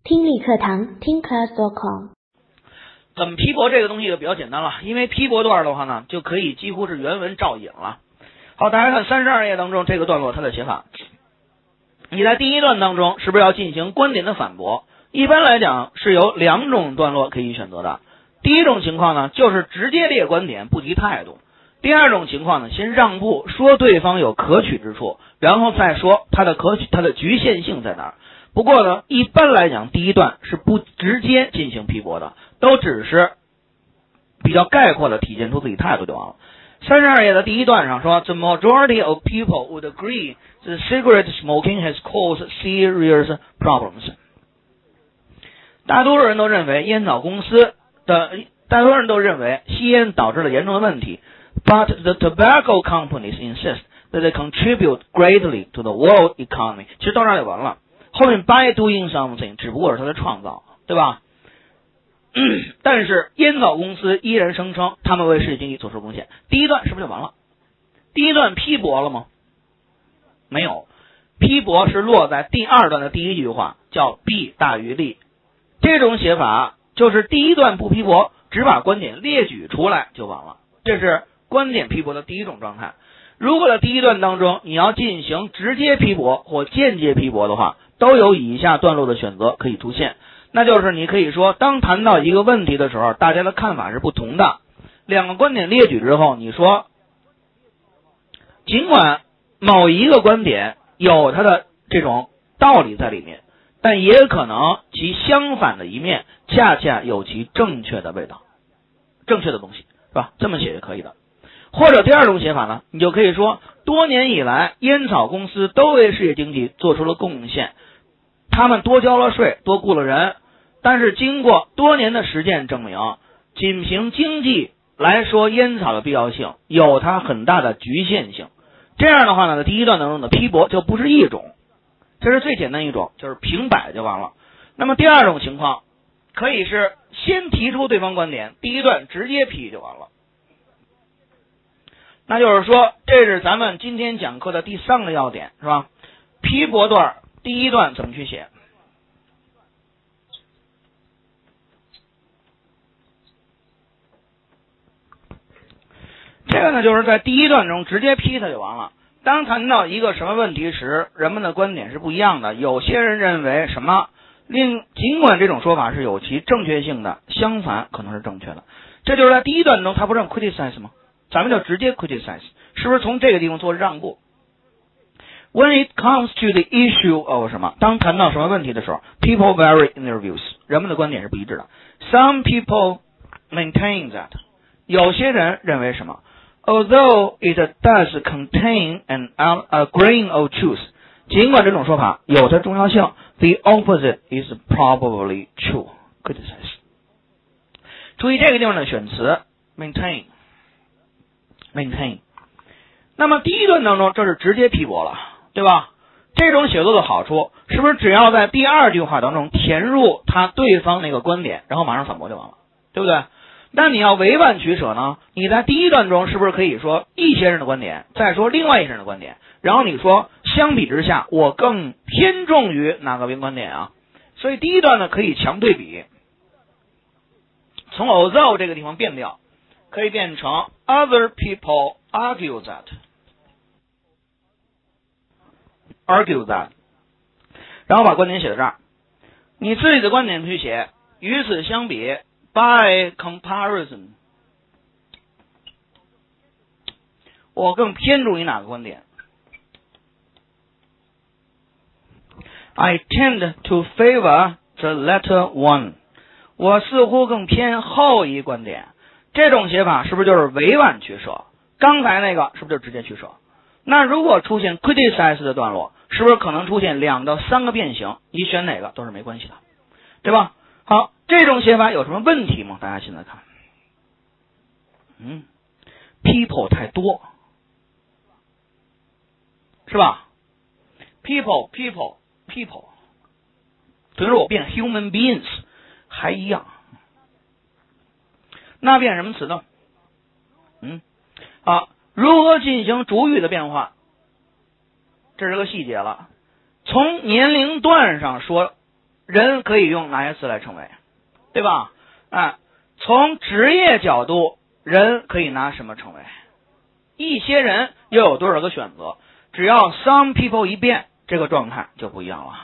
听力课堂听 class.com。 怎么批驳这个东西就比较简单了，因为批驳段的话呢，就可以几乎是原文照引了。好，大家看32页当中这个段落它的写法，你在第一段当中是不是要进行观点的反驳？一般来讲是有两种段落可以选择的。第一种情况呢，就是直接列观点不提态度；第二种情况呢，先让步，说对方有可取之处，然后再说它的局限性在哪儿。不过呢，一般来讲第一段是不直接进行批驳的，都只是比较概括的体现出自己态度就完了。32页的第一段上说 The majority of people would agree that cigarette smoking has caused serious problems。 大多数人都认为吸烟导致了严重的问题， But the tobacco companies insist that they contribute greatly to the world economy。 其实到这儿就完了，后面 by doing something 只不过是他的创造，对吧？但是烟草公司依然声称他们为世界经济做出贡献。第一段是不是就完了？第一段批驳了吗？没有，批驳是落在第二段的第一句话，叫弊大于利。这种写法就是第一段不批驳，只把观点列举出来就完了，这是观点批驳的第一种状态。如果在第一段当中你要进行直接批驳或间接批驳的话，都有以下段落的选择可以出现。那就是你可以说，当谈到一个问题的时候，大家的看法是不同的，两个观点列举之后，你说尽管某一个观点有它的这种道理在里面，但也可能其相反的一面恰恰有其正确的味道，正确的东西，是吧？这么写也可以的。或者第二种写法呢，你就可以说，多年以来烟草公司都为世界经济做出了贡献，他们多交了税，多雇了人，但是经过多年的实践证明，仅凭经济来说，烟草的必要性有它很大的局限性。这样的话呢，第一段当中的批驳就不是一种，这是最简单一种，就是平摆就完了。那么第二种情况可以是先提出对方观点，第一段直接批就完了。那就是说，这是咱们今天讲课的第三个要点，是吧？批驳段第一段怎么去写？这个呢，就是在第一段中直接批它就完了。当谈到一个什么问题时，人们的观点是不一样的。有些人认为什么，尽管这种说法是有其正确性的，相反可能是正确的。这就是在第一段中，他不是让 criticize 吗？咱们就直接 criticize， 是不是从这个地方做让步？ When it comes to the issue of 什么，当谈到什么问题的时候， people vary in their views， 人们的观点是不一致的。 Some people maintain that， 有些人认为什么， Although it does contain a grain of truth， 尽管这种说法有它重要性， the opposite is probably true。 criticize， 注意这个地方的选词 maintain。那么第一段当中这是直接批驳了，对吧？这种写作的好处是不是只要在第二句话当中填入他对方那个观点，然后马上反驳就完了，对不对？那你要委婉取舍呢，你在第一段中是不是可以说易先生的观点，再说另外一先生的观点，然后你说相比之下我更偏重于哪个观点啊？所以第一段呢可以强对比，从 although 这个地方变掉，可以变成 other people argue that， 然后把观点写在这儿，你自己的观点去写，与此相比 by comparison， 我更偏重于哪个观点？ I tend to favor the latter one， 我似乎更偏后一观点。这种写法是不是就是委婉取舍？刚才那个是不是就直接取舍？那如果出现 criticize 的段落，是不是可能出现2到3个变形？你选哪个都是没关系的，对吧？好，这种写法有什么问题吗？大家现在看，people 太多，是吧？ people 等于说我变 human beings 还一样，那变什么词呢？如何进行主语的变化？这是个细节了。从年龄段上说人可以用哪些词来称谓，对吧？从职业角度，人可以拿什么称谓？一些人又有多少个选择？只要 some people 一变，这个状态就不一样了。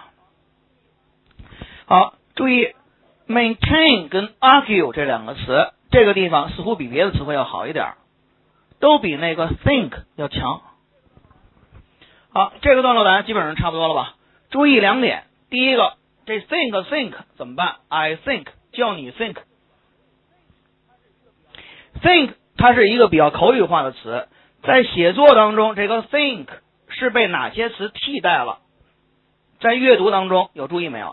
好，注意 maintain 跟 argue 这两个词，这个地方似乎比别的词汇要好一点，都比那个 think 要强。好，这个段落来基本上差不多了吧？注意两点，第一个，这 think 怎么办？ I think 叫你 think 它是一个比较口语化的词，在写作当中这个 think 是被哪些词替代了？在阅读当中有注意没有？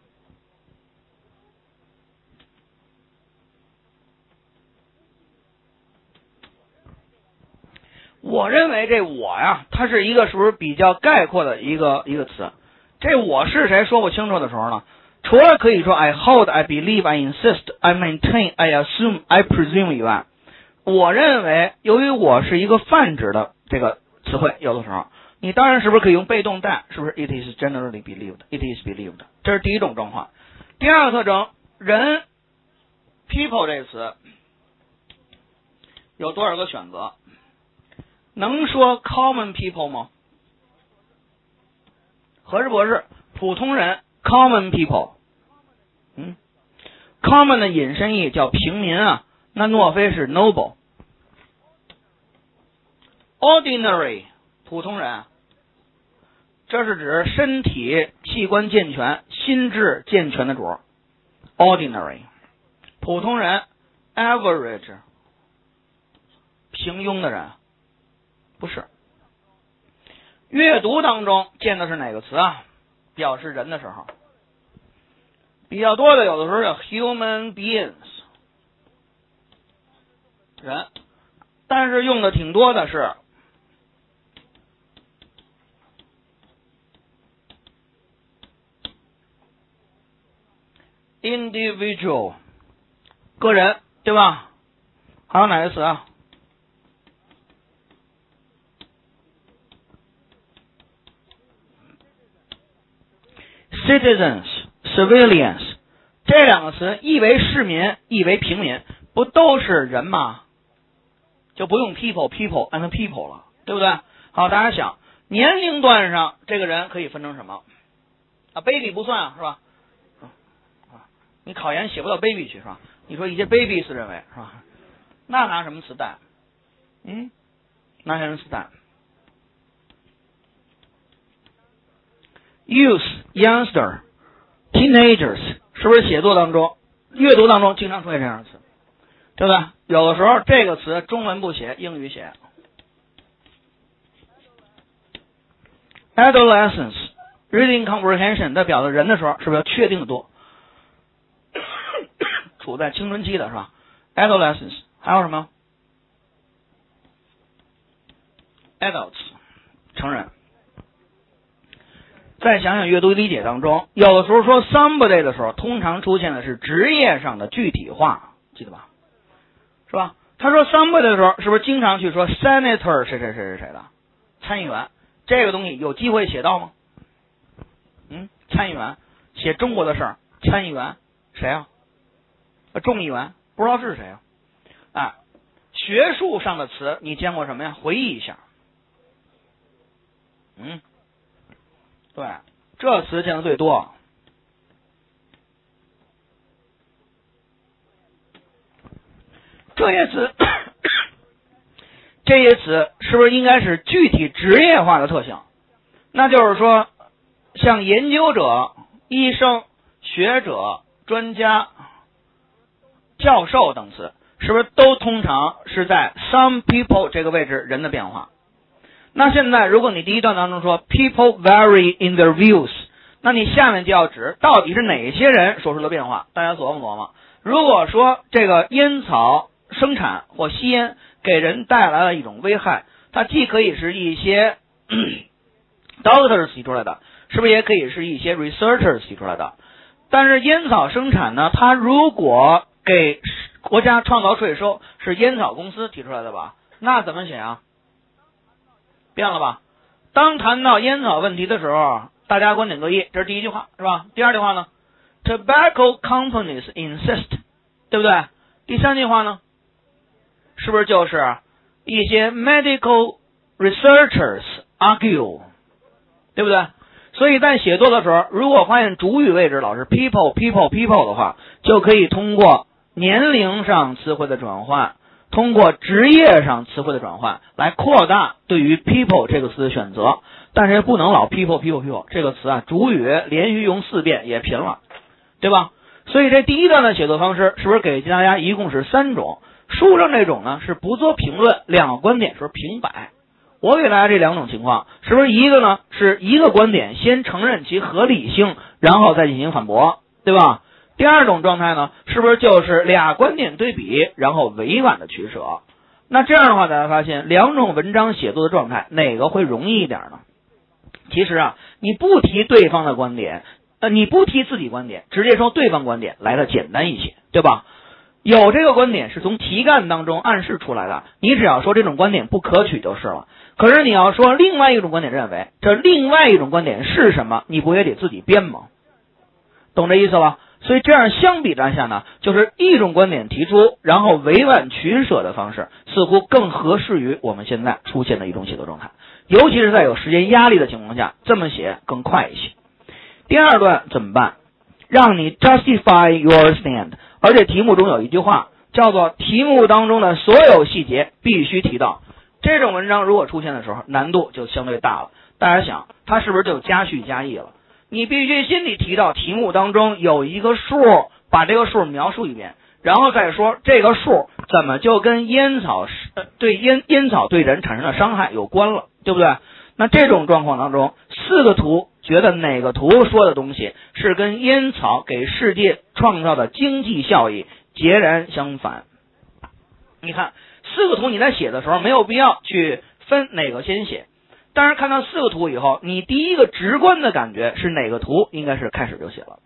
我认为这我呀，它是一个是不是比较概括的一个词？这我是谁说不清楚的时候呢，除了可以说 I hold, I believe, I insist, I maintain, I assume, I presume 以外，我认为由于我是一个泛指的这个词汇，有的时候你当然是不是可以用被动代？是不是 it is generally believed, it is believed？ 这是第一种状况。第二个特征，人 people 这个词有多少个选择？能说 common people 吗？合适不合适？普通人 common people。common 的引申义叫平民啊，那诺非是 noble。ordinary 普通人，这是指身体器官健全、心智健全的主。ordinary 普通人 average 平庸的人。不是，阅读当中见的是哪个词啊？表示人的时候，比较多的有的时候叫 human beings 人，但是用的挺多的是 individual 个人，对吧？还有哪个词啊？citizens, civilians 这两个词一为市民，一为平民，不都是人吗？就不用 people and people 了，对不对？好，大家想，年龄段上这个人可以分成什么？baby 不算是吧？你考研写不到 baby 去是吧？你说一些 babies 认为是吧？那拿什么词代？拿什么词代？Youth, youngster, teenagers 是不是写作当中、阅读当中经常出现这样的词，对不对？有的时候这个词中文不写，英语写。Adolescence, reading comprehension 在表达人的时候，是不是要确定的多？处在青春期的是吧 ？Adolescence 还有什么 ？Adults 成人。再想想阅读理解当中，有的时候说 somebody 的时候，通常出现的是职业上的具体化，记得吧？是吧？他说 somebody 的时候，是不是经常去说 senator 谁的参议员？这个东西有机会写到吗？参议员写中国的事儿，参议员谁啊？众议员不知道是谁啊？学术上的词你见过什么呀？回忆一下。对，这词见的最多。这些词是不是应该是具体职业化的特性？那就是说，像研究者、医生、学者、专家、教授等词，是不是都通常是在 some people 这个位置人的变化？那现在如果你第一段当中说 people vary in their views， 那你下面就要指到底是哪些人说出了变化？大家琢磨琢磨。如果说这个烟草生产或吸烟给人带来了一种危害，它既可以是一些doctors 提出来的，是不是也可以是一些 researchers 提出来的？但是烟草生产呢，它如果给国家创造税收，是烟草公司提出来的吧？那怎么写啊？变了吧？当谈到烟草问题的时候，大家观点各异，这是第一句话，是吧？第二句话呢？ tobacco companies insist， 对不对？第三句话呢，是不是就是一些 medical researchers argue， 对不对？所以在写作的时候，如果发现主语位置老是 people 的话，就可以通过年龄上词汇的转换，通过职业上词汇的转换来扩大对于 people 这个词的选择。但是不能老 people 这个词啊，主语连续用4遍也贫了，对吧？所以这第一段的写作方式是不是给大家一共是3种？书上这种呢是不做评论，2个观点是平摆。我给大家这2种情况，是不是一个呢是一个观点先承认其合理性，然后再进行反驳，对吧？第二种状态呢，是不是就是2观点对比，然后委婉的取舍？那这样的话，大家发现2种文章写作的状态，哪个会容易一点呢？其实啊，你不提对方的观点，你不提自己观点，直接说对方观点来的简单一些，对吧？有这个观点是从题干当中暗示出来的，你只要说这种观点不可取就是了。可是你要说另外一种观点认为，这另外一种观点是什么，你不也得自己编吗？懂这意思吧？所以这样相比之下呢，就是一种观点提出，然后委婉取舍的方式，似乎更合适于我们现在出现的一种写作状态。尤其是在有时间压力的情况下，这么写更快一些。第二段怎么办？让你 justify your stand， 而且题目中有一句话叫做题目当中的所有细节必须提到。这种文章如果出现的时候，难度就相对大了。大家想，它是不是就加叙加意了？你必须先得提到题目当中有一个数，把这个数描述一遍，然后再说这个数怎么就跟烟草对人产生的伤害有关了，对不对？那这种状况当中，4个图觉得哪个图说的东西是跟烟草给世界创造的经济效益截然相反？你看4个图你在写的时候没有必要去分哪个先写，但是看到4个图以后，你第一个直观的感觉是哪个图应该是开始就写了。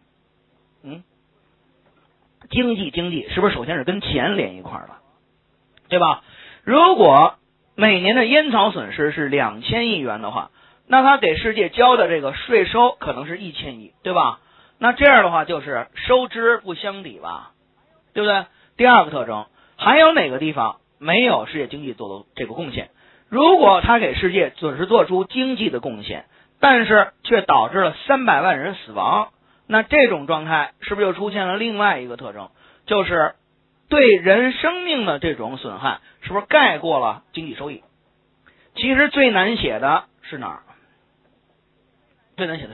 经济是不是首先是跟钱连一块的，对吧？如果每年的烟草损失是2000亿元的话，那他给世界交的这个税收可能是1000亿，对吧？那这样的话就是收支不相抵吧，对不对？第二个特征，还有哪个地方没有世界经济做的这个贡献？如果他给世界准是做出经济的贡献，但是却导致了300万人死亡，那这种状态是不是又出现了另外一个特征，就是对人生命的这种损害是不是盖过了经济收益？其实最难写的是哪儿？最难写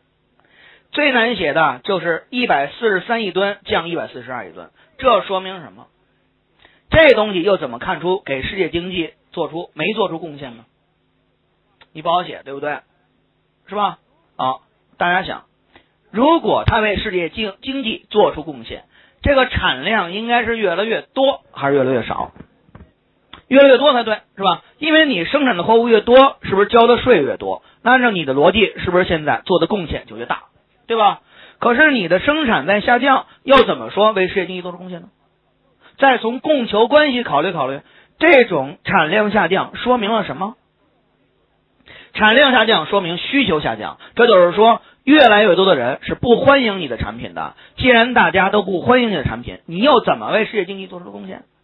的就是143亿吨降142亿吨，这说明什么？这东西又怎么看出给世界经济没做出贡献呢？你不好写，对不对？是吧？大家想，如果它为世界经济做出贡献，这个产量应该是越来越多还是越来越少？越来越多才对，是吧？因为你生产的货物越多，是不是交的税越多？那按照你的逻辑，是不是现在做的贡献就越大，对吧？可是你的生产在下降，又怎么说为世界经济做出贡献呢？再从供求关系考虑，这种产量下降说明了什么？产量下降说明需求下降，这就是说越来越多的人是不欢迎你的产品的。既然大家都不欢迎你的产品，你又怎么为世界经济做出贡献？